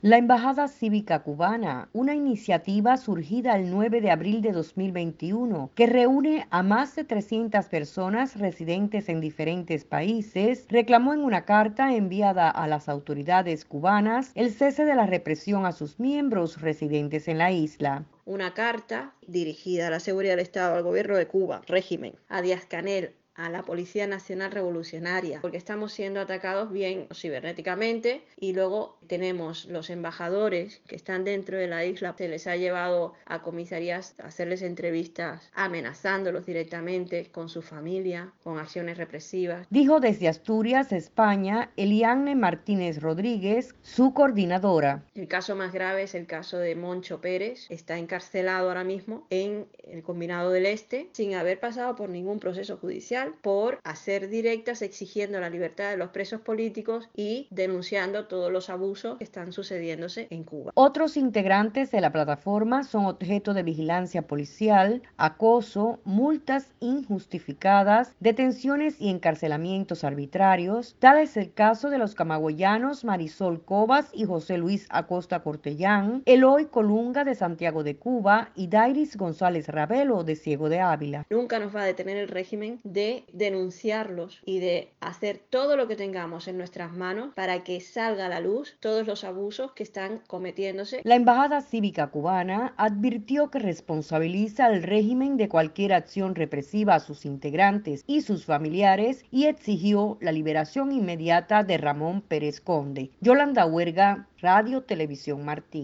La Embajada Cívica Cubana, una iniciativa surgida el 9 de abril de 2021 que reúne a más de 300 personas residentes en diferentes países, reclamó en una carta enviada a las autoridades cubanas el cese de la represión a sus miembros residentes en la isla. Una carta dirigida a la seguridad del Estado, al gobierno de Cuba, régimen, a Díaz-Canel, a la Policía Nacional Revolucionaria, porque estamos siendo atacados bien cibernéticamente, y luego tenemos los embajadores que están dentro de la isla, se les ha llevado a comisarías a hacerles entrevistas amenazándolos directamente con su familia, con acciones represivas. Dijo desde Asturias, España, Eliane Martínez Rodríguez, su coordinadora. El caso más grave es el caso de Moncho Pérez, está encarcelado ahora mismo en el Combinado del Este sin haber pasado por ningún proceso judicial, por hacer directas exigiendo la libertad de los presos políticos y denunciando todos los abusos que están sucediéndose en Cuba. Otros integrantes de la plataforma son objeto de vigilancia policial, acoso, multas injustificadas, detenciones y encarcelamientos arbitrarios. Tal es el caso de los camagüeyanos Marisol Cobas y José Luis Acosta Cortellán, Eloy Colunga de Santiago de Cuba y Dairis González Ravelo de Ciego de Ávila. Nunca nos va a detener el régimen de denunciarlos y de hacer todo lo que tengamos en nuestras manos para que salga a la luz todos los abusos que están cometiéndose. La Embajada Cívica Cubana advirtió que responsabiliza al régimen de cualquier acción represiva a sus integrantes y sus familiares y exigió la liberación inmediata de Ramón Pérez Conde. Yolanda Huerga, Radio Televisión Martí.